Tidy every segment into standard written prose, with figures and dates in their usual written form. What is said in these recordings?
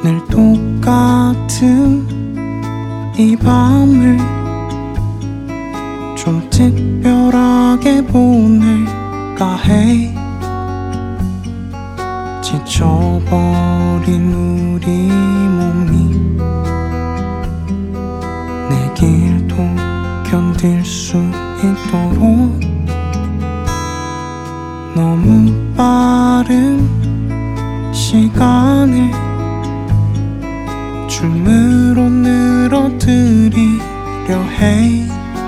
늘 똑같은 이 밤을 좀 특별하게 보낼까 해. 지쳐버린 우리 몸이 내 길도 견딜 수 있도록 너무 빠른 시간을 줌으로 늘어뜨리려 해.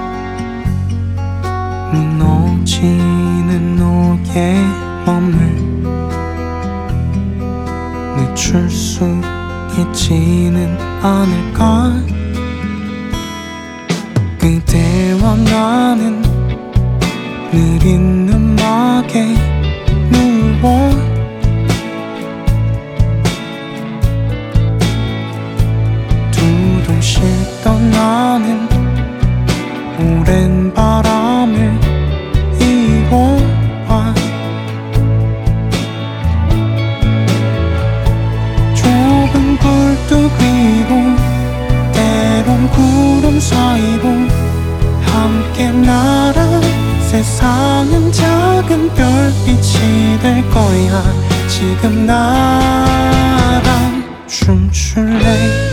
무너지는 너의 맘을 늦출 수 있지는 않을까. 그대와 나는 느린 음악에 누워 두둥실 떠나는 오랜 바람을 이어와 좁은 굴뚝 위로 때론 구름 사이로 함께 날아 세상은 작은 별빛이 될 거야. 지금 나랑 춤출래.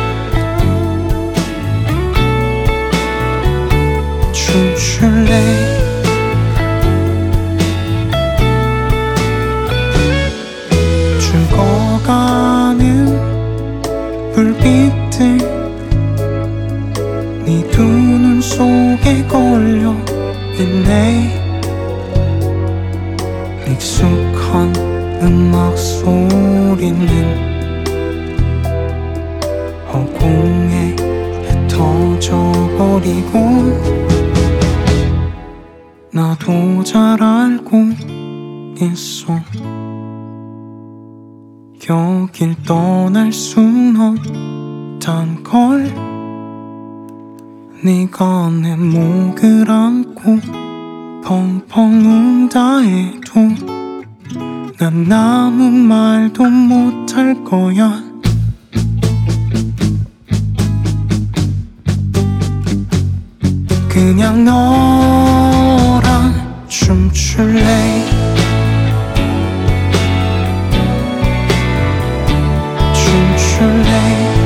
춤출래. 죽어가는 불빛들 네 두 눈 속에 걸려 있네. 익숙한 음악 소리는 허공에 흩어져 버리고 나도 잘 알고 있어. 여길 떠날 순 없단 걸. 네가 내 목을 안고 펑펑 운다 해도 난 아무 말도 못할 거야. 그냥 너랑 춤출래. 춤출래.